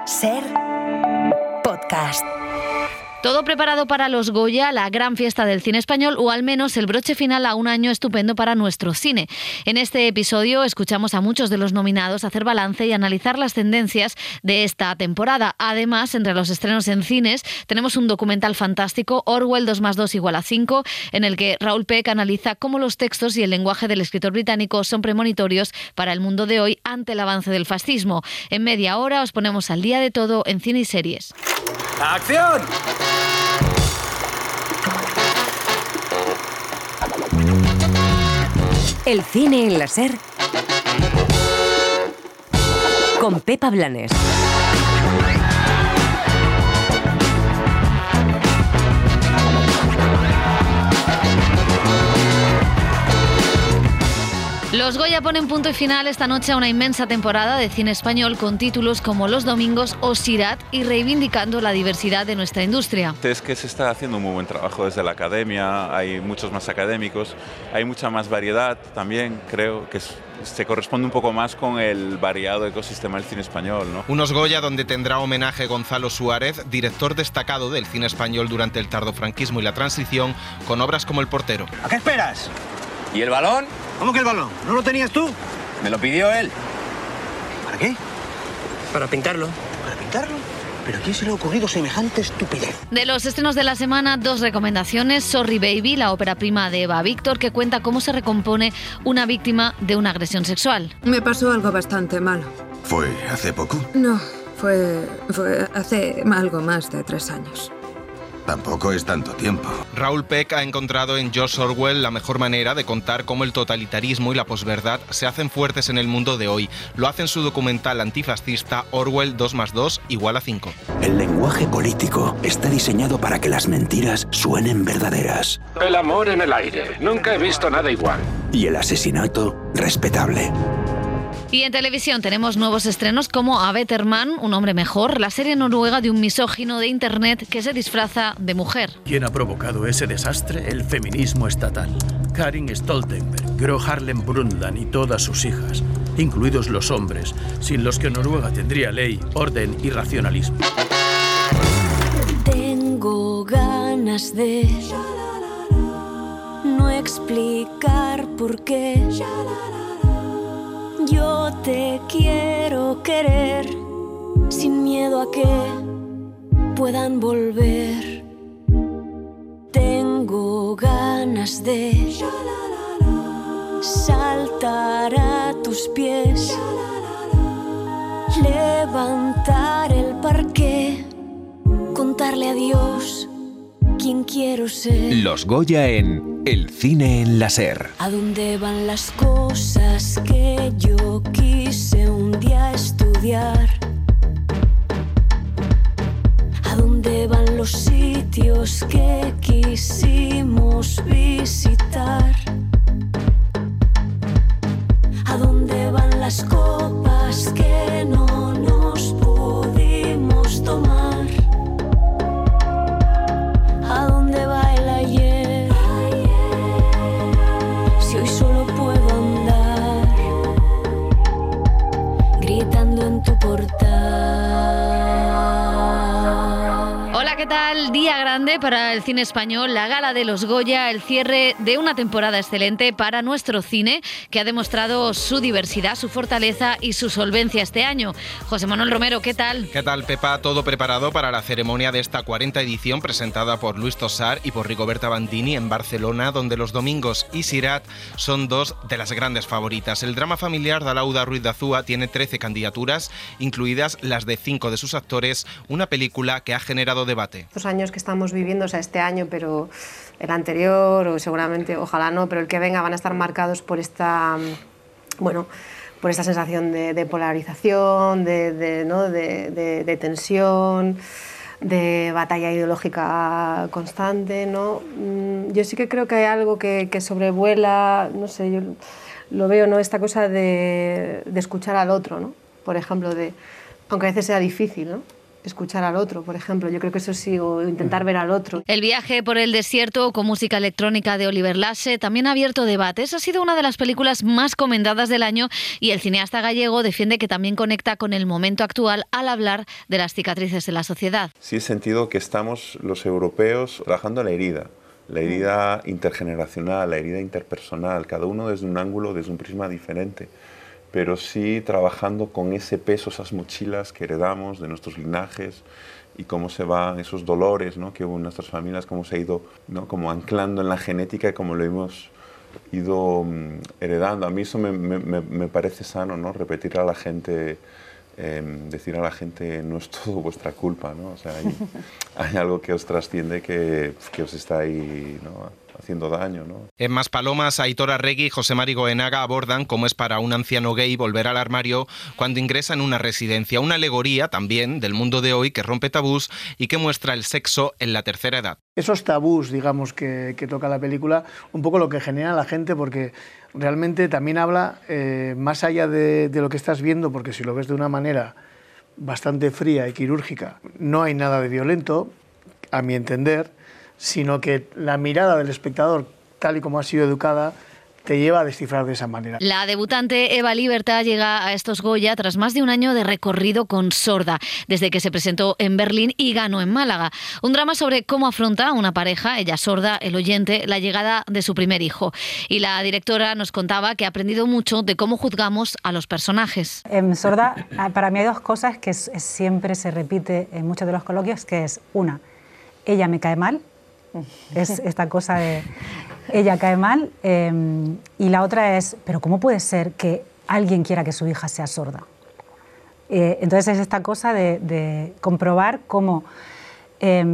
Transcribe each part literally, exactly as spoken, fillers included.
Ser podcast. Todo preparado para los Goya, la gran fiesta del cine español, o al menos el broche final a un año estupendo para nuestro cine. En este episodio escuchamos a muchos de los nominados hacer balance y analizar las tendencias de esta temporada. Además, entre los estrenos en cines, tenemos un documental fantástico, Orwell dos más dos igual a cinco, en el que Raúl Peck analiza cómo los textos y el lenguaje del escritor británico son premonitorios para el mundo de hoy ante el avance del fascismo. En media hora os ponemos al día de todo en cine y series. ¡Acción! El cine en la Ser con Pepa Blanes. Los Goya ponen punto y final esta noche a una inmensa temporada de cine español con títulos como Los Domingos o Sirat y reivindicando la diversidad de nuestra industria. Es que se está haciendo un muy buen trabajo desde la academia, hay muchos más académicos, hay mucha más variedad también, creo que es, se corresponde un poco más con el variado ecosistema del cine español, ¿no? Unos Goya donde tendrá homenaje Gonzalo Suárez, director destacado del cine español durante el tardofranquismo y la transición, con obras como El portero. ¿A qué esperas? ¿Y el balón? ¿Cómo que el balón? ¿No lo tenías tú? Me lo pidió él. ¿Para qué? Para pintarlo. ¿Para pintarlo? ¿Pero a quién se le ha ocurrido semejante estupidez? De los estrenos de la semana, dos recomendaciones. Sorry Baby, la ópera prima de Eva Víctor, que cuenta cómo se recompone una víctima de una agresión sexual. Me pasó algo bastante malo. ¿Fue hace poco? No, fue, fue hace algo más de tres años. Tampoco es tanto tiempo. Raúl Peck ha encontrado en George Orwell la mejor manera de contar cómo el totalitarismo y la posverdad se hacen fuertes en el mundo de hoy. Lo hace en su documental antifascista Orwell dos más dos igual a cinco. El lenguaje político está diseñado para que las mentiras suenen verdaderas. El amor en el aire. Nunca he visto nada igual. Y el asesinato respetable. Y en televisión tenemos nuevos estrenos como A Better Man, un hombre mejor, la serie noruega de un misógino de internet que se disfraza de mujer. ¿Quién ha provocado ese desastre? El feminismo estatal. Karin Stoltenberg, Gro Harlem Brundtland y todas sus hijas, incluidos los hombres, sin los que Noruega tendría ley, orden y racionalismo. Tengo ganas de no explicar por qué. Yo te quiero querer sin miedo a que puedan volver. Tengo ganas de saltar a tus pies, levantar el parqué, contarle a Dios quién quiero ser. Los Goya en El cine en la Ser. ¿A dónde van las cosas que yo quise un día estudiar? ¿A dónde van los sitios que quisimos visitar? ¿A dónde van las copas que no nos pudimos tomar? ¿A dónde va el ayer? Si hoy solo puedo andar gritando en tu portal. Hola, ¿qué tal? Día grande para el cine español, la gala de los Goya, el cierre de una temporada excelente para nuestro cine, que ha demostrado su diversidad, su fortaleza y su solvencia este año. José Manuel Romero, ¿qué tal? ¿Qué tal, Pepa? Todo preparado para la ceremonia de esta cuarta edición presentada por Luis Tosar y por Rigoberta Bandini en Barcelona, donde Los Domingos y Sirat son dos de las grandes favoritas. El drama familiar de Alauda Ruiz de Azúa tiene trece candidaturas, incluidas las de cinco de sus actores, una película que ha generado debate. Estos años que estamos viviendo, o sea, este año, pero el anterior, o seguramente, ojalá no, pero el que venga, van a estar marcados por esta, bueno, por esta sensación de, de polarización, de, de, ¿no? de, de, de tensión, de batalla ideológica constante, ¿no? Yo sí que creo que hay algo que, que sobrevuela, no sé, yo lo veo, ¿no? Esta cosa de, de escuchar al otro, ¿no? Por ejemplo, de, aunque a veces sea difícil, ¿no? escuchar al otro, por ejemplo. Yo creo que eso sí, o intentar ver al otro. El viaje por el desierto con música electrónica de Oliver Lasse también ha abierto debates. Ha sido una de las películas más comentadas del año y el cineasta gallego defiende que también conecta con el momento actual al hablar de las cicatrices de la sociedad. Sí he sentido que estamos los europeos trabajando la herida, la herida intergeneracional, la herida interpersonal, cada uno desde un ángulo, desde un prisma diferente, pero sí trabajando con ese peso, esas mochilas que heredamos de nuestros linajes y cómo se van esos dolores, ¿no?, que hubo en nuestras familias, cómo se ha ido, ¿no?, como anclando en la genética y cómo lo hemos ido um, heredando. A mí eso me, me, me parece sano, ¿no?, repetir a la gente, eh, decir a la gente, no es todo vuestra culpa, ¿no? O sea, hay, hay algo que os trasciende que, que os está ahí, ¿no?, haciendo daño, ¿no? En Más Palomas, Aitor Arregui y José Mari Goenaga abordan cómo es para un anciano gay volver al armario cuando ingresa en una residencia, una alegoría también del mundo de hoy que rompe tabús y que muestra el sexo en la tercera edad. Esos tabús, digamos, que, que toca la película, un poco lo que genera la gente, porque realmente también habla eh, más allá de, de lo que estás viendo, porque si lo ves de una manera bastante fría y quirúrgica, no hay nada de violento, a mi entender, sino que la mirada del espectador, tal y como ha sido educada, te lleva a descifrar de esa manera. La debutante Eva Libertad llega a estos Goya tras más de un año de recorrido con Sorda, desde que se presentó en Berlín y ganó en Málaga. Un drama sobre cómo afronta una pareja, ella sorda, el oyente, la llegada de su primer hijo. Y la directora nos contaba que ha aprendido mucho de cómo juzgamos a los personajes. En Sorda, para mí hay dos cosas que siempre se repite en muchos de los coloquios, que es, una, ella me cae mal, es esta cosa de ella cae mal, eh, y la otra es, pero ¿cómo puede ser que alguien quiera que su hija sea sorda? Eh, entonces es esta cosa de, de comprobar cómo eh,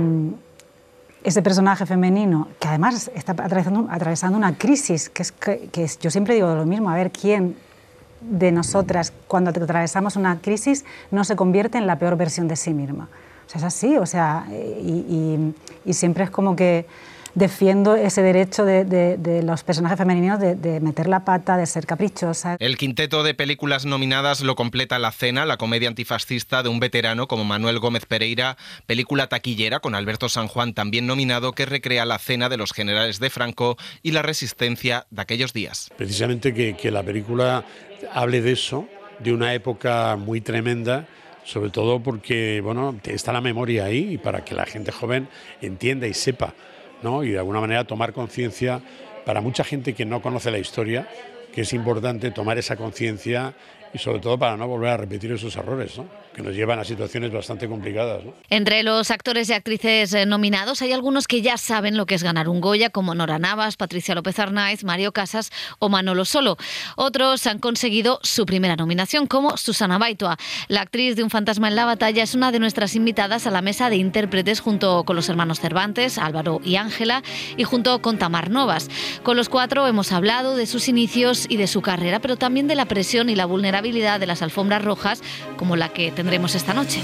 ese personaje femenino, que además está atravesando, atravesando una crisis, que es que, que es, yo siempre digo lo mismo, a ver quién de nosotras cuando atravesamos una crisis no se convierte en la peor versión de sí misma. O sea, es así, o sea, y, y, y siempre es como que defiendo ese derecho de, de, de los personajes femeninos de, de meter la pata, de ser caprichosas. El quinteto de películas nominadas lo completa La Cena, la comedia antifascista de un veterano como Manuel Gómez Pereira, película taquillera con Alberto San Juan también nominado, que recrea la cena de los generales de Franco y la resistencia de aquellos días. Precisamente que, que la película hable de eso, de una época muy tremenda, sobre todo porque, bueno, está la memoria ahí y para que la gente joven entienda y sepa, ¿no?, y de alguna manera tomar conciencia, para mucha gente que no conoce la historia, que es importante tomar esa conciencia y sobre todo para no volver a repetir esos errores, ¿no?, que nos llevan a situaciones bastante complicadas, ¿no? Entre los actores y actrices nominados hay algunos que ya saben lo que es ganar un Goya, como Nora Navas, Patricia López Arnaiz, Mario Casas o Manolo Solo. Otros han conseguido su primera nominación, como Susana Baitua. La actriz de Un fantasma en la batalla es una de nuestras invitadas a la mesa de intérpretes junto con los hermanos Cervantes, Álvaro y Ángela, y junto con Tamar Novas. Con los cuatro hemos hablado de sus inicios y de su carrera, pero también de la presión y la vulnerabilidad de las alfombras rojas, como la que tendremos esta noche.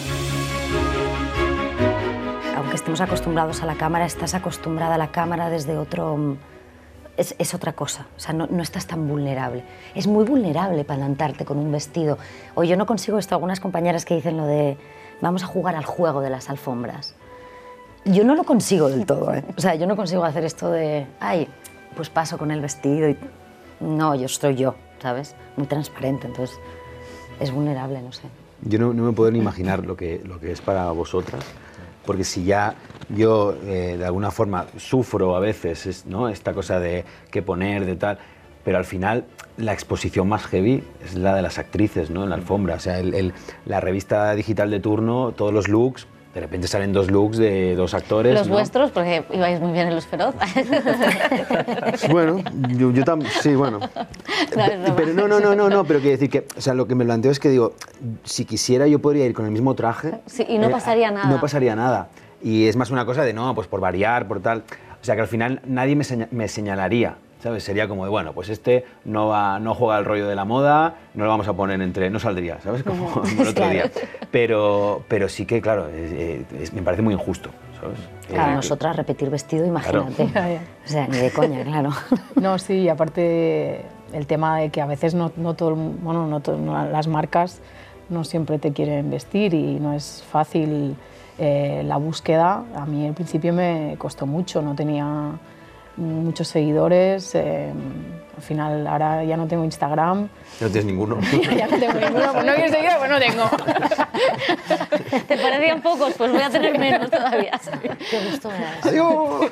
Aunque estemos acostumbrados a la cámara, estás acostumbrada a la cámara desde otro... Es, es otra cosa, o sea, no, no estás tan vulnerable. Es muy vulnerable plantarte con un vestido. O yo no consigo esto, algunas compañeras que dicen lo de vamos a jugar al juego de las alfombras. Yo no lo consigo del todo, ¿eh? O sea, yo no consigo hacer esto de, ay, pues paso con el vestido y... No, yo soy yo, ¿sabes? Muy transparente, entonces es vulnerable, no sé. Yo no, no me puedo ni imaginar lo que, lo que es para vosotras, porque si ya yo eh, de alguna forma sufro a veces, es, ¿no?, esta cosa de qué poner, de tal, pero al final la exposición más heavy es la de las actrices, ¿no?, en la alfombra. O sea, el, el, la revista digital de turno, todos los looks, de repente salen dos looks de dos actores. Los ¿no? vuestros, porque ibais muy bien en Los Feroz. Bueno, yo, yo también, sí, bueno. No, pero no, no, no, no, no, pero quiero decir que, o sea, lo que me planteo es que digo, si quisiera yo podría ir con el mismo traje. Sí, y no eh, pasaría nada. No pasaría nada. Y es más una cosa de, no, pues por variar, por tal. O sea, que al final nadie me, seña, me señalaría, ¿sabes? Sería como de, bueno, pues este no, va, no juega el rollo de la moda, no lo vamos a poner entre... No saldría, ¿sabes? Como uh-huh. el otro claro. día. Pero, pero sí que, claro, es, es, me parece muy injusto, ¿sabes? Claro, eh, nosotras repetir vestido, imagínate. Claro. O sea, ni de coña, claro. No, sí, y aparte el tema de que a veces no, no todo, bueno, no, todo, no las marcas no siempre te quieren vestir y no es fácil eh, la búsqueda. A mí al principio me costó mucho, no tenía muchos seguidores, eh, al final ahora ya no tengo Instagram. ¿No tienes ninguno? Ya no tengo ninguno, pues no quiero seguir, pues no tengo. ¿Te parecían pocos? Pues voy a tener menos todavía. Qué gusto me das. ¡Adiós!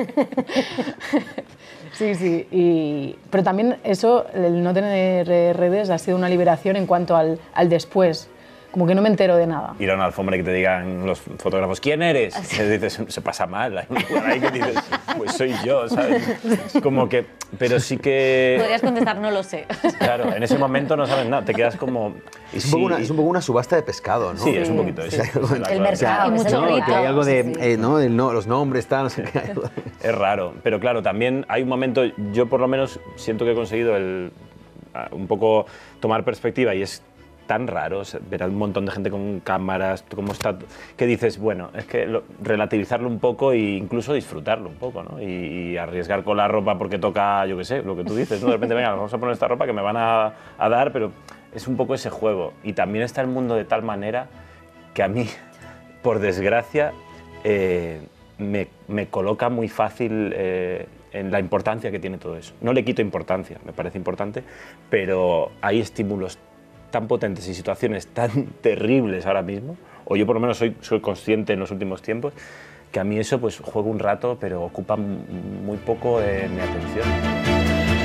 Sí, sí, y, pero también eso, el no tener redes ha sido una liberación en cuanto al, al después. Como que no me entero de nada. Ir a una alfombra y que te digan los fotógrafos, ¿quién eres? Y dices, se pasa mal. Hay un lugar ahí que dices, pues soy yo, ¿sabes? Como que, pero sí que... Podrías contestar, no lo sé. Claro, en ese momento no sabes nada, te quedas como... Es un, poco una, es un poco una subasta de pescado, ¿no? Sí, es un poquito eso. Sí. El mercado. Y mucho grito. Que hay algo de, sí, sí. Eh, ¿no? El, no, los nombres, tal, no sé qué. Es raro, pero claro, también hay un momento, yo por lo menos siento que he conseguido el, un poco tomar perspectiva y es tan raro ver a un montón de gente con cámaras, cómo está, que dices, bueno, es que lo, relativizarlo un poco e incluso disfrutarlo un poco, ¿no? Y, y arriesgar con la ropa porque toca, yo qué sé, lo que tú dices, ¿no? De repente, venga, vamos a poner esta ropa que me van a, a dar, pero es un poco ese juego. Y también está el mundo de tal manera que a mí, por desgracia, eh, me, me coloca muy fácil eh, en la importancia que tiene todo eso. No le quito importancia, me parece importante, pero hay estímulos tan potentes y situaciones tan terribles ahora mismo, o yo por lo menos soy, soy consciente en los últimos tiempos, que a mí eso pues juego un rato, pero ocupa muy poco de mi atención.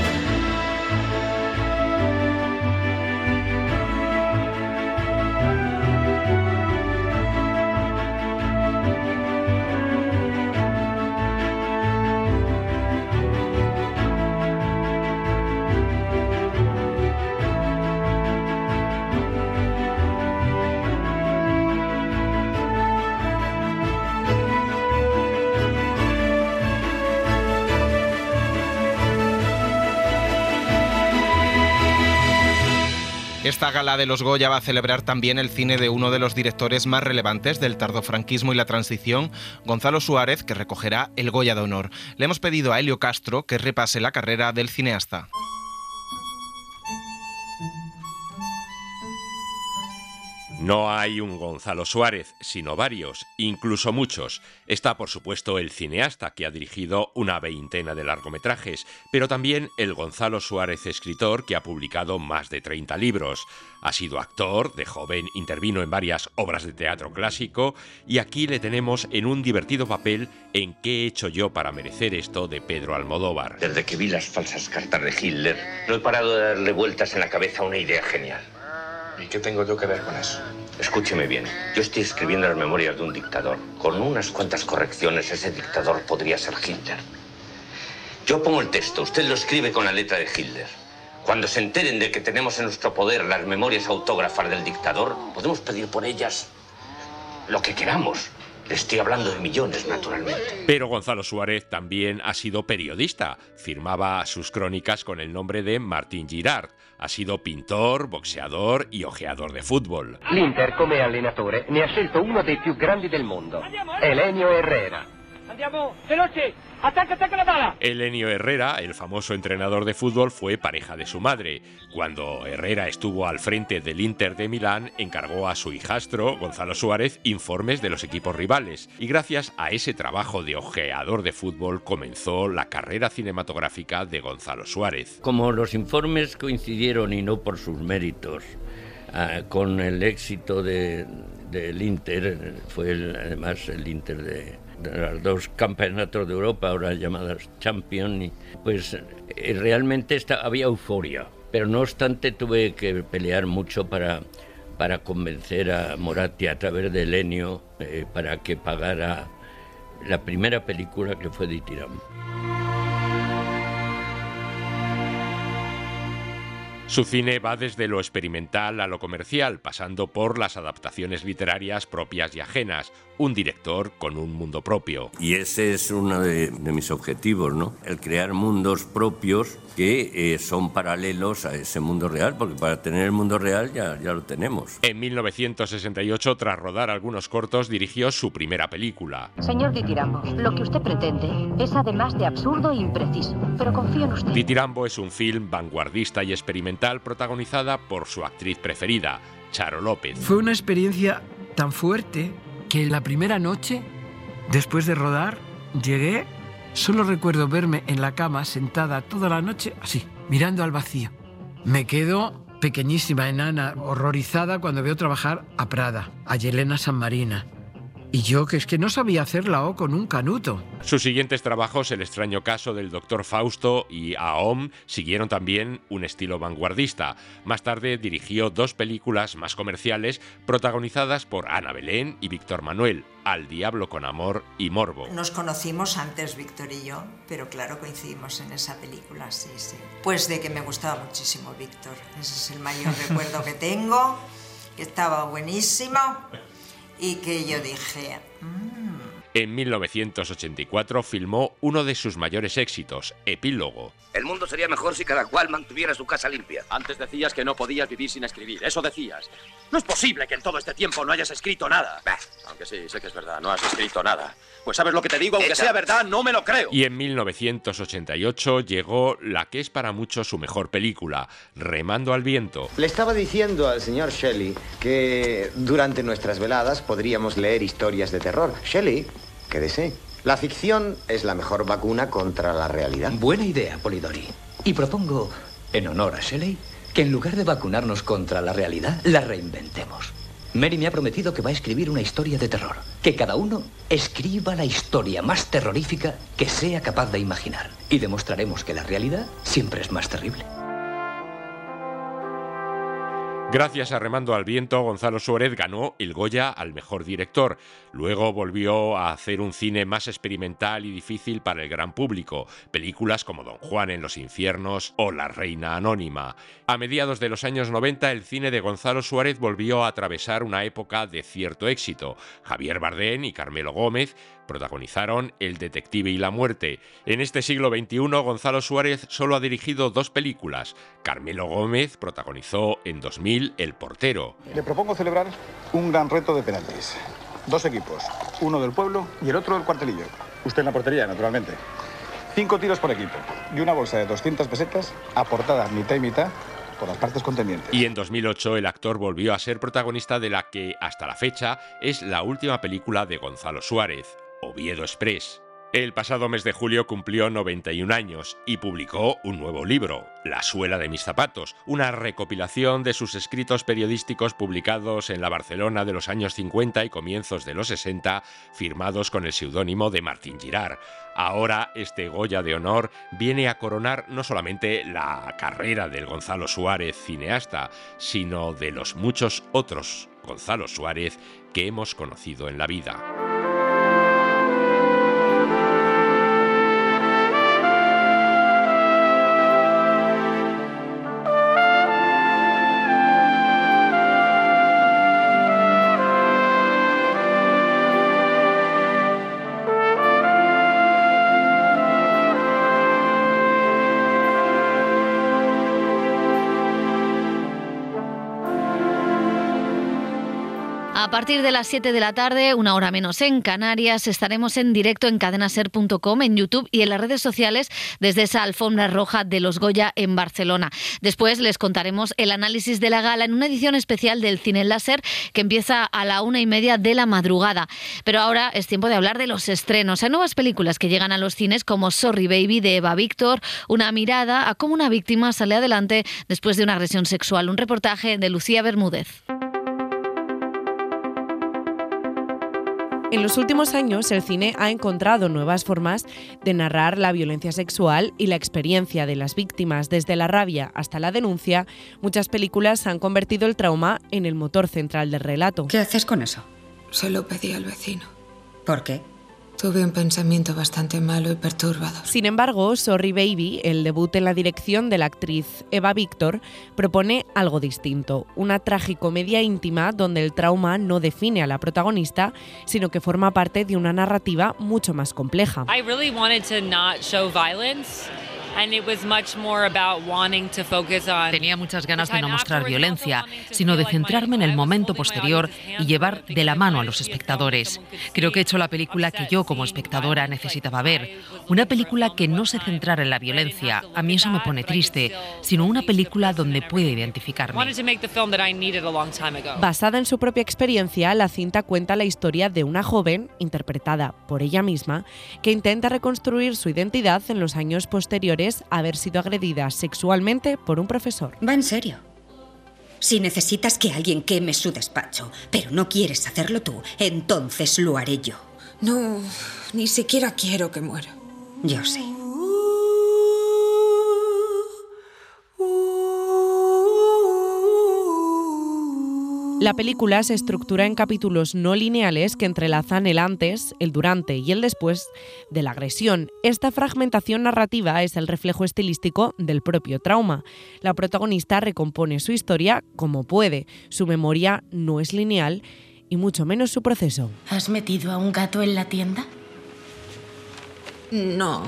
Esta gala de los Goya va a celebrar también el cine de uno de los directores más relevantes del tardofranquismo y la transición, Gonzalo Suárez, que recogerá el Goya de Honor. Le hemos pedido a Helio Castro que repase la carrera del cineasta. No hay un Gonzalo Suárez, sino varios, incluso muchos. Está, por supuesto, el cineasta, que ha dirigido una veintena de largometrajes, pero también el Gonzalo Suárez escritor, que ha publicado más de treinta libros. Ha sido actor, de joven intervino en varias obras de teatro clásico, y aquí le tenemos en un divertido papel en ¿Qué he hecho yo para merecer esto?, de Pedro Almodóvar. Desde que vi las falsas cartas de Hitler, no he parado de darle vueltas en la cabeza a una idea genial. ¿Y qué tengo yo que ver con eso? Escúcheme bien, yo estoy escribiendo las memorias de un dictador. Con unas cuantas correcciones, ese dictador podría ser Hitler. Yo pongo el texto, usted lo escribe con la letra de Hitler. Cuando se enteren de que tenemos en nuestro poder las memorias autógrafas del dictador, podemos pedir por ellas lo que queramos. Le estoy hablando de millones, naturalmente. Pero Gonzalo Suárez también ha sido periodista. Firmaba sus crónicas con el nombre de Martín Girard. Ha sido pintor, boxeador y ojeador de fútbol. L'Inter, come allenatore, ne ha scelto uno dei più grandi del mondo, Elenio Herrera. Andiamo, veloce, ataca, ataca la bala. Elenio Herrera, el famoso entrenador de fútbol, fue pareja de su madre. Cuando Herrera estuvo al frente del Inter de Milán, encargó a su hijastro, Gonzalo Suárez, informes de los equipos rivales. Y gracias a ese trabajo de ojeador de fútbol comenzó la carrera cinematográfica de Gonzalo Suárez. Como los informes coincidieron, y no por sus méritos, uh, con el éxito de, del Inter, fue el, además el Inter de... de los dos campeonatos de Europa, ahora llamadas Champions, y pues eh, realmente está, había euforia, pero no obstante tuve que pelear mucho para, para convencer a Moratti a través de Elenio eh, para que pagara la primera película, que fue Di Tiramo. Su cine va desde lo experimental a lo comercial, pasando por las adaptaciones literarias propias y ajenas. un director con un mundo propio. Y ese es uno de, de mis objetivos, ¿no? El crear mundos propios que eh, son paralelos a ese mundo real, porque para tener el mundo real ya, ya lo tenemos. En mil novecientos sesenta y ocho, tras rodar algunos cortos, dirigió su primera película. Señor Ditirambo, lo que usted pretende es además de absurdo e impreciso, pero confío en usted. Ditirambo es un film vanguardista y experimental protagonizada por su actriz preferida, Charo López. Fue una experiencia tan fuerte que la primera noche, después de rodar, llegué, solo recuerdo verme en la cama sentada toda la noche, así, mirando al vacío. Me quedo pequeñísima, enana, horrorizada cuando veo trabajar a Prada, a Yelena Sanmarina. Y yo, que es que no sabía hacer la O con un canuto. Sus siguientes trabajos, El extraño caso del doctor Fausto y A O M, siguieron también un estilo vanguardista. Más tarde dirigió dos películas más comerciales protagonizadas por Ana Belén y Víctor Manuel, Al diablo con amor y Morbo. Nos conocimos antes, Víctor y yo, pero claro, coincidimos en esa película, sí, sí. Pues de que me gustaba muchísimo Víctor. Ese es el mayor recuerdo que tengo, que estaba buenísimo. Y que yo dije... Mmm. En mil novecientos ochenta y cuatro filmó uno de sus mayores éxitos, Epílogo. El mundo sería mejor si cada cual mantuviera su casa limpia. Antes decías que no podías vivir sin escribir, eso decías. No es posible que en todo este tiempo no hayas escrito nada. Bah. Aunque sí, sé que es verdad, no has escrito nada. Pues sabes lo que te digo, aunque Echa. sea verdad, no me lo creo. Y en mil novecientos ochenta y ocho llegó la que es para muchos su mejor película, Remando al viento. Le estaba diciendo al señor Shelley que durante nuestras veladas podríamos leer historias de terror. Shelley, quédese. La ficción es la mejor vacuna contra la realidad. Buena idea, Polidori. Y propongo, en honor a Shelley, que en lugar de vacunarnos contra la realidad, la reinventemos. Mary me ha prometido que va a escribir una historia de terror. Que cada uno escriba la historia más terrorífica que sea capaz de imaginar. Y demostraremos que la realidad siempre es más terrible. Gracias a Remando al viento, Gonzalo Suárez ganó el Goya al mejor director. Luego volvió a hacer un cine más experimental y difícil para el gran público, películas como Don Juan en los infiernos o La reina anónima. A mediados de los años noventa, el cine de Gonzalo Suárez volvió a atravesar una época de cierto éxito. Javier Bardem y Carmelo Gómez protagonizaron El detective y la muerte. En este siglo veintiuno, Gonzalo Suárez solo ha dirigido dos películas. Carmelo Gómez protagonizó en dos mil El portero. Le propongo celebrar un gran reto de penaltis. Dos equipos, uno del pueblo y el otro del cuartelillo. Usted en la portería, naturalmente. Cinco tiros por equipo y una bolsa de doscientas pesetas aportada mitad y mitad por las partes contendientes. Y en dos mil ocho el actor volvió a ser protagonista de la que, hasta la fecha, es la última película de Gonzalo Suárez, Oviedo Express. El pasado mes de julio cumplió noventa y un años y publicó un nuevo libro, La suela de mis zapatos, una recopilación de sus escritos periodísticos publicados en la Barcelona de los años cincuenta y comienzos de los sesenta, firmados con el seudónimo de Martín Girard. Ahora este Goya de honor viene a coronar no solamente la carrera del Gonzalo Suárez cineasta, sino de los muchos otros Gonzalo Suárez que hemos conocido en la vida. A partir de las siete de la tarde, una hora menos en Canarias, estaremos en directo en cadenaser punto com, en YouTube y en las redes sociales desde esa alfombra roja de los Goya en Barcelona. Después les contaremos el análisis de la gala en una edición especial del Cine en la Ser que empieza a la una y media de la madrugada. Pero ahora es tiempo de hablar de los estrenos. Hay nuevas películas que llegan a los cines como Sorry Baby de Eva Víctor, una mirada a cómo una víctima sale adelante después de una agresión sexual. Un reportaje de Lucía Bermúdez. En los últimos años, el cine ha encontrado nuevas formas de narrar la violencia sexual y la experiencia de las víctimas. Desde la rabia hasta la denuncia, muchas películas han convertido el trauma en el motor central del relato. ¿Qué haces con eso? Se lo pedí al vecino. ¿Por qué? Tuve un pensamiento bastante malo y perturbador. Sin embargo, Sorry Baby, el debut en la dirección de la actriz Eva Victor, propone algo distinto, una tragicomedia íntima donde el trauma no define a la protagonista, sino que forma parte de una narrativa mucho más compleja. I really wanted to not show violence. Tenía muchas ganas de no mostrar violencia, sino de centrarme en el momento posterior y llevar de la mano a los espectadores. Creo que he hecho la película que yo como espectadora necesitaba ver. Una película que no se centrara en la violencia, a mí eso me pone triste, sino una película donde pueda identificarme. Basada en su propia experiencia, la cinta cuenta la historia de una joven, interpretada por ella misma, que intenta reconstruir su identidad en los años posteriores a haber sido agredida sexualmente por un profesor. Va en serio. Si necesitas que alguien queme su despacho, pero no quieres hacerlo tú, entonces lo haré yo. No, ni siquiera quiero que muera. Yo sé. La película se estructura en capítulos no lineales que entrelazan el antes, el durante y el después de la agresión. Esta fragmentación narrativa es el reflejo estilístico del propio trauma. La protagonista recompone su historia como puede. Su memoria no es lineal y mucho menos su proceso. ¿Has metido a un gato en la tienda? No.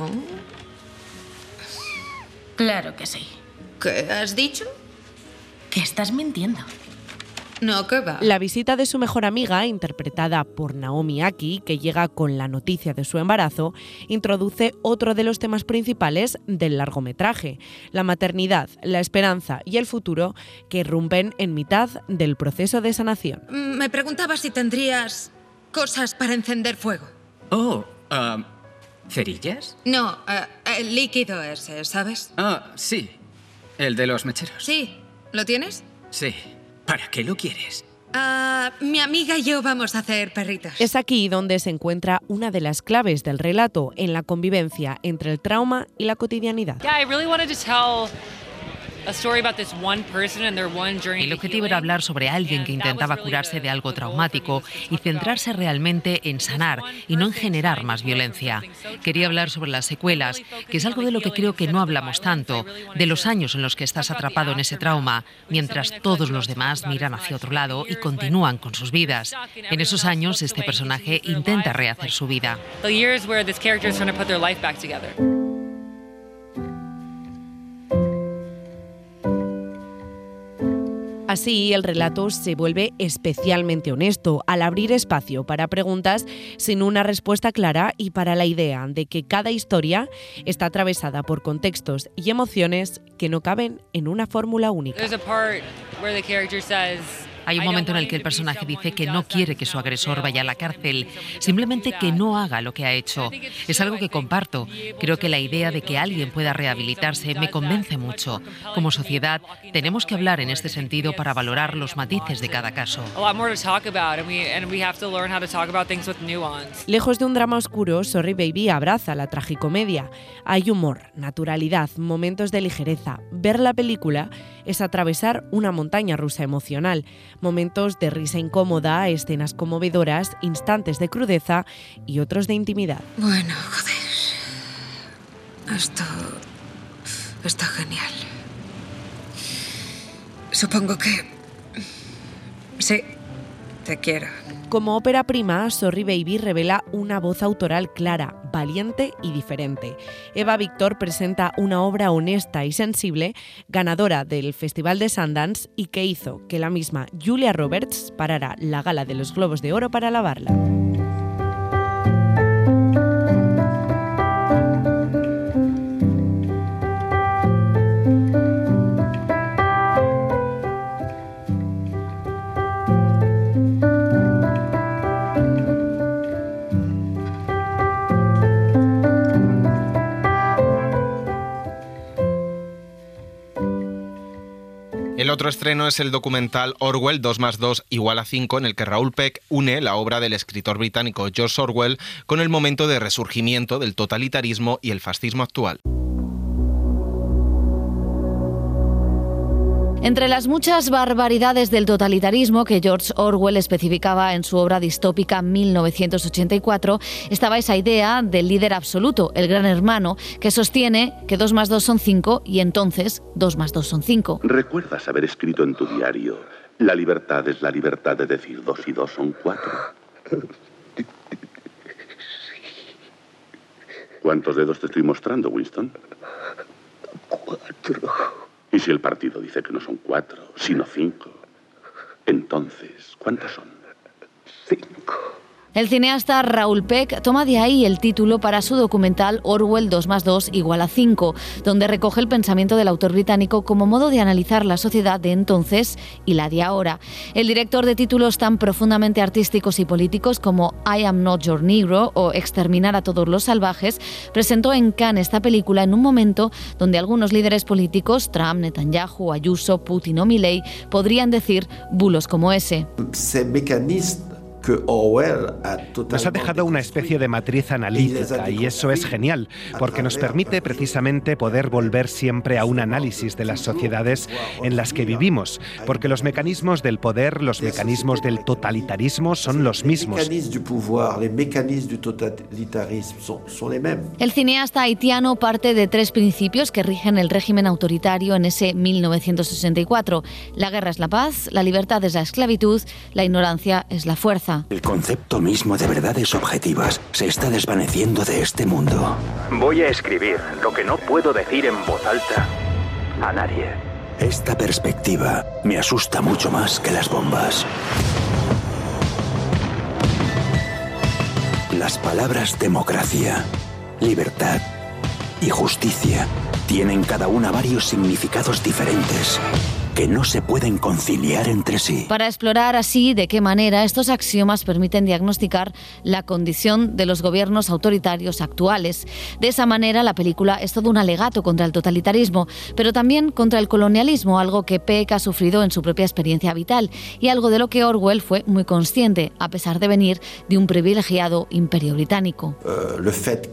Claro que sí. ¿Qué has dicho? Que estás mintiendo. No, ¿qué va? La visita de su mejor amiga, interpretada por Naomi Aki, que llega con la noticia de su embarazo, introduce otro de los temas principales del largometraje, la maternidad, la esperanza y el futuro que irrumpen en mitad del proceso de sanación. Me preguntaba si tendrías cosas para encender fuego. Oh, uh, ¿cerillas? No, uh, el líquido ese, ¿sabes? Ah, sí. El de los mecheros. Sí. ¿Lo tienes? Sí. ¿Para qué lo quieres? Uh, mi amiga y yo vamos a hacer perritos. Es aquí donde se encuentra una de las claves del relato en la convivencia entre el trauma y la cotidianidad. Yeah, I really wanted to tell El objetivo era hablar sobre alguien que intentaba curarse de algo traumático y centrarse realmente en sanar y no en generar más violencia. Quería hablar sobre las secuelas, que es algo de lo que creo que no hablamos tanto, de los años en los que estás atrapado en ese trauma, mientras todos los demás miran hacia otro lado y continúan con sus vidas. En esos años, este personaje intenta rehacer su vida. Así, el relato se vuelve especialmente honesto al abrir espacio para preguntas sin una respuesta clara y para la idea de que cada historia está atravesada por contextos y emociones que no caben en una fórmula única. Hay un momento en el que el personaje dice que no quiere que su agresor vaya a la cárcel, simplemente que no haga lo que ha hecho. Es algo que comparto. Creo que la idea de que alguien pueda rehabilitarse me convence mucho. Como sociedad, tenemos que hablar en este sentido para valorar los matices de cada caso. Lejos de un drama oscuro, Sorry Baby abraza la tragicomedia. Hay humor, naturalidad, momentos de ligereza. Ver la película es atravesar una montaña rusa emocional. Momentos de risa incómoda, escenas conmovedoras, instantes de crudeza y otros de intimidad. Bueno, joder. Esto está genial. Supongo que... Sí, te quiero. Como ópera prima, Sorry Baby revela una voz autoral clara, valiente y diferente. Eva Victor presenta una obra honesta y sensible, ganadora del Festival de Sundance y que hizo que la misma Julia Roberts parara la gala de los Globos de Oro para alabarla. El otro estreno es el documental Orwell dos más dos igual a cinco, en el que Raoul Peck une la obra del escritor británico George Orwell con el momento de resurgimiento del totalitarismo y el fascismo actual. Entre las muchas barbaridades del totalitarismo que George Orwell especificaba en su obra distópica mil novecientos ochenta y cuatro, estaba esa idea del líder absoluto, el gran hermano, que sostiene que dos más dos son cinco y entonces dos más dos son cinco. ¿Recuerdas haber escrito en tu diario: la libertad es la libertad de decir dos y dos son cuatro? ¿Cuántos dedos te estoy mostrando, Winston? Cuatro. ¿Y si el partido dice que no son cuatro, sino cinco? Entonces, ¿cuántos son? Cinco. El cineasta Raoul Peck toma de ahí el título para su documental Orwell dos más dos igual a cinco, donde recoge el pensamiento del autor británico como modo de analizar la sociedad de entonces y la de ahora. El director de títulos tan profundamente artísticos y políticos como I Am Not Your Negro o Exterminar a todos los salvajes presentó en Cannes esta película en un momento donde algunos líderes políticos, Trump, Netanyahu, Ayuso, Putin o Milei, podrían decir bulos como ese. Nos ha dejado una especie de matriz analítica y eso es genial, porque nos permite precisamente poder volver siempre a un análisis de las sociedades en las que vivimos, porque los mecanismos del poder, los mecanismos del totalitarismo son los mismos. El cineasta haitiano parte de tres principios que rigen el régimen autoritario en ese mil novecientos sesenta y cuatro. La guerra es la paz, la libertad es la esclavitud, la ignorancia es la fuerza. El concepto mismo de verdades objetivas se está desvaneciendo de este mundo. Voy a escribir lo que no puedo decir en voz alta a nadie. Esta perspectiva me asusta mucho más que las bombas. Las palabras democracia, libertad y justicia tienen cada una varios significados diferentes que no se pueden conciliar entre sí. Para explorar así de qué manera estos axiomas permiten diagnosticar la condición de los gobiernos autoritarios actuales. De esa manera, la película es todo un alegato contra el totalitarismo, pero también contra el colonialismo, algo que Peck ha sufrido en su propia experiencia vital y algo de lo que Orwell fue muy consciente, a pesar de venir de un privilegiado imperio británico. Uh,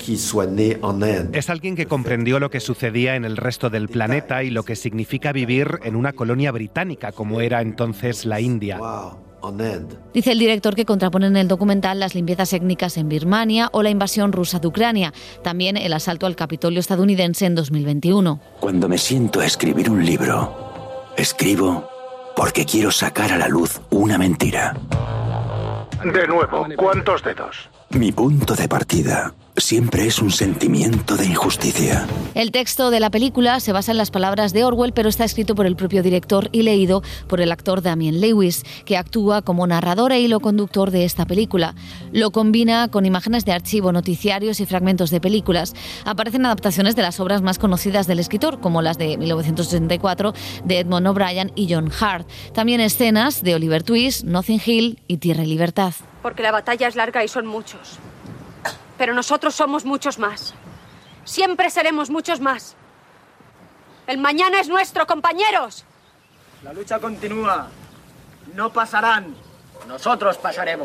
es alguien que comprendió lo que sucedía en el resto del planeta y lo que significa vivir en una colonia británica como era entonces la India. Dice el director que contrapone en el documental las limpiezas étnicas en Birmania o la invasión rusa de Ucrania, también el asalto al Capitolio estadounidense en dos mil veintiuno. Cuando me siento a escribir un libro, escribo porque quiero sacar a la luz una mentira. De nuevo, ¿cuántos dedos? Mi punto de partida siempre es un sentimiento de injusticia. El texto de la película se basa en las palabras de Orwell, pero está escrito por el propio director y leído por el actor Damien Lewis, que actúa como narrador e hilo conductor de esta película. Lo combina con imágenes de archivo, noticiarios y fragmentos de películas. Aparecen adaptaciones de las obras más conocidas del escritor, como las de mil novecientos sesenta y cuatro de Edmond O'Brien y John Hart. También escenas de Oliver Twist, Notting Hill y Tierra y Libertad. Porque la batalla es larga y son muchos. Pero nosotros somos muchos más. Siempre seremos muchos más. El mañana es nuestro, compañeros. La lucha continúa. No pasarán. Nosotros pasaremos.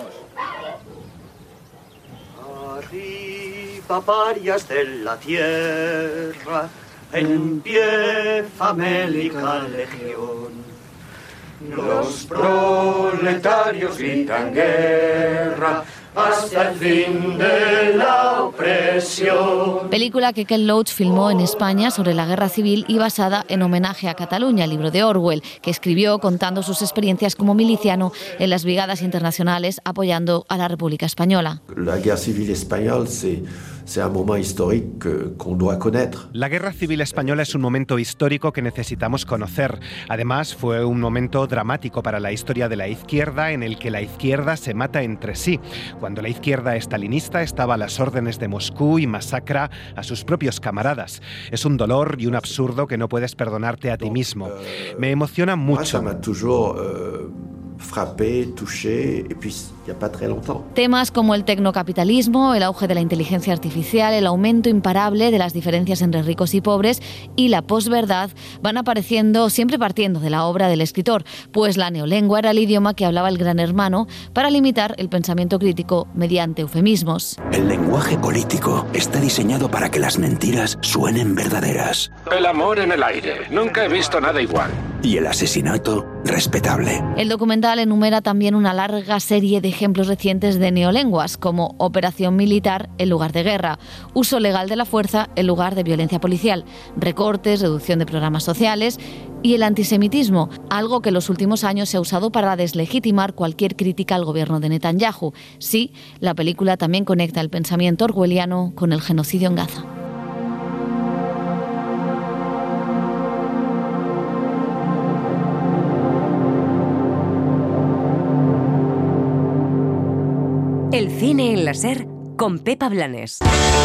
Arriba, parias de la tierra, empieza bélica legión. Los proletarios gritan guerra hasta el fin de la opresión. Película que Ken Loach filmó en España sobre la guerra civil y basada en homenaje a Cataluña, el libro de Orwell, que escribió contando sus experiencias como miliciano en las brigadas internacionales apoyando a la República Española. La guerra civil española c'est C'est un moment historique qu'on doit connaître. La Guerra Civil Española es un momento histórico que necesitamos conocer. Además, fue un momento dramático para la historia de la izquierda en el que la izquierda se mata entre sí. Cuando la izquierda estalinista estaba a las órdenes de Moscú y masacra a sus propios camaradas. Es un dolor y un absurdo que no puedes perdonarte a ti mismo. Me emociona mucho. Frappé, touché, et puis il y a pas très longtemps. Temas como el tecnocapitalismo, el auge de la inteligencia artificial, el aumento imparable de las diferencias entre ricos y pobres y la posverdad van apareciendo siempre partiendo de la obra del escritor, pues la neolengua era el idioma que hablaba el Gran Hermano para limitar el pensamiento crítico mediante eufemismos. El lenguaje político está diseñado para que las mentiras suenen verdaderas. El amor en el aire. Nunca he visto nada igual. y el asesinato respetable. El documental enumera también una larga serie de ejemplos recientes de neolenguas, como operación militar en lugar de guerra, uso legal de la fuerza en lugar de violencia policial, recortes, reducción de programas sociales y el antisemitismo, algo que en los últimos años se ha usado para deslegitimar cualquier crítica al gobierno de Netanyahu. Sí, la película también conecta el pensamiento orwelliano con el genocidio en Gaza. El cine en la SER con Pepa Blanes.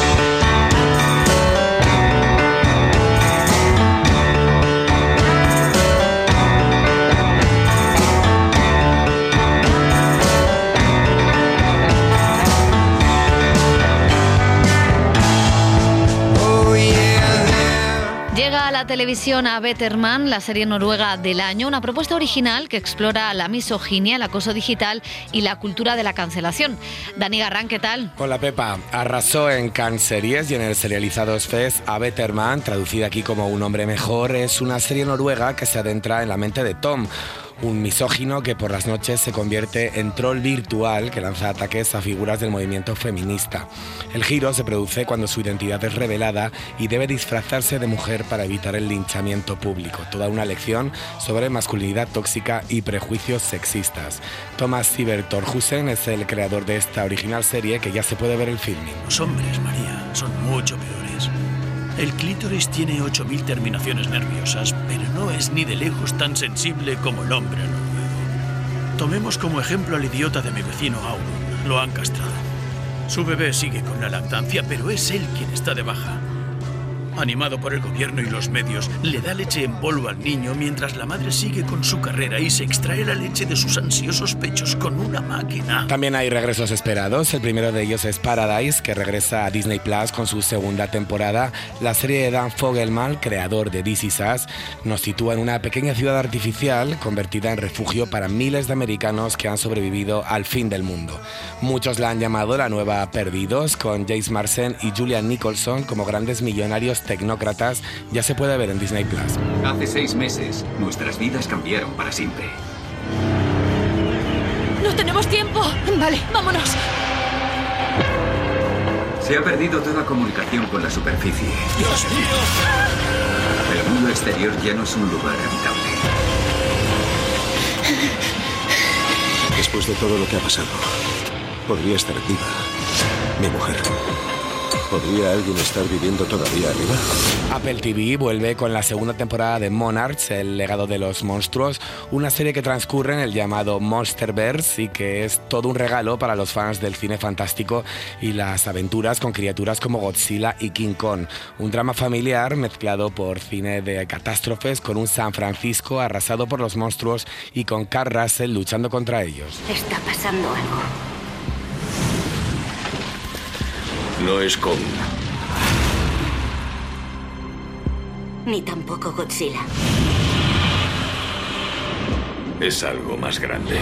Llega a la televisión A Better Man, la serie noruega del año, una propuesta original que explora la misoginia, el acoso digital y la cultura de la cancelación. Dani Garrán, ¿qué tal? Hola Pepa, arrasó en Cannes Series y en el Serializados Fest. A Better Man, traducida aquí como Un hombre mejor, es una serie noruega que se adentra en la mente de Tom, un misógino que por las noches se convierte en troll virtual que lanza ataques a figuras del movimiento feminista. El giro se produce cuando su identidad es revelada y debe disfrazarse de mujer para evitar el linchamiento público. Toda una lección sobre masculinidad tóxica y prejuicios sexistas. Thomas Siver Thorhusen es el creador de esta original serie que ya se puede ver el filming. Los hombres, María, son mucho peores. El clítoris tiene ocho mil terminaciones nerviosas, pero no es ni de lejos tan sensible como el hombre noruego. Tomemos como ejemplo al idiota de mi vecino Audun. Lo han castrado. Su bebé sigue con la lactancia, pero es él quien está de baja. Animado por el gobierno y los medios, le da leche en polvo al niño mientras la madre sigue con su carrera y se extrae la leche de sus ansiosos pechos con una máquina. También hay regresos esperados. El primero de ellos es Paradise, que regresa a Disney Plus con su segunda temporada. La serie de Dan Fogelman, creador de This Is Us, nos sitúa en una pequeña ciudad artificial convertida en refugio para miles de americanos que han sobrevivido al fin del mundo. Muchos la han llamado la nueva Perdidos, con Jace Marsden y Julian Nicholson como grandes millonarios tecnócratas. Ya se puede ver en Disney Plus. Hace seis meses, nuestras vidas cambiaron para siempre. ¡No tenemos tiempo! Vale, vámonos. Se ha perdido toda comunicación con la superficie. ¡Dios mío! El mundo exterior ya no es un lugar habitable. Después de todo lo que ha pasado, podría estar viva mi mujer. ¿Podría alguien estar viviendo todavía arriba? Apple T V vuelve con la segunda temporada de Monarchs, el legado de los monstruos, una serie que transcurre en el llamado Monsterverse y que es todo un regalo para los fans del cine fantástico y las aventuras con criaturas como Godzilla y King Kong. Un drama familiar mezclado por cine de catástrofes con un San Francisco arrasado por los monstruos y con Kurt Russell luchando contra ellos. Está pasando algo. No es Kong. Ni tampoco Godzilla. Es algo más grande.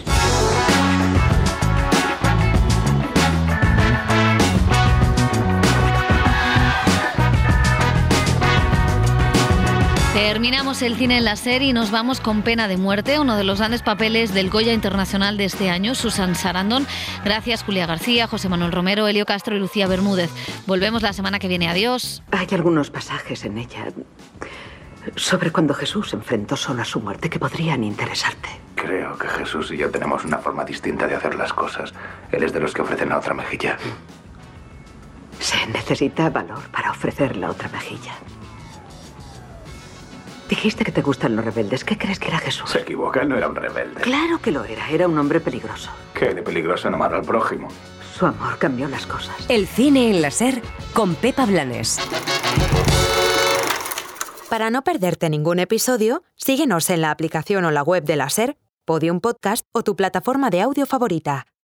Terminamos el cine en la serie y nos vamos con Pena de muerte, uno de los grandes papeles del Goya Internacional de este año, Susan Sarandon. Gracias Julia García, José Manuel Romero, Elio Castro y Lucía Bermúdez. Volvemos la semana que viene. Adiós. Hay algunos pasajes en ella sobre cuando Jesús enfrentó solo a su muerte que podrían interesarte. Creo que Jesús y yo tenemos una forma distinta de hacer las cosas. Él es de los que ofrecen la otra mejilla. Se necesita valor para ofrecer la otra mejilla. Dijiste que te gustan los rebeldes. ¿Qué crees que era Jesús? Se equivoca, no era un rebelde. Claro que lo era. Era un hombre peligroso. ¿Qué de peligroso en amar al prójimo? Su amor cambió las cosas. El cine en la SER con Pepa Blanes. Para no perderte ningún episodio, síguenos en la aplicación o la web de la SER, Podium Podcast o tu plataforma de audio favorita.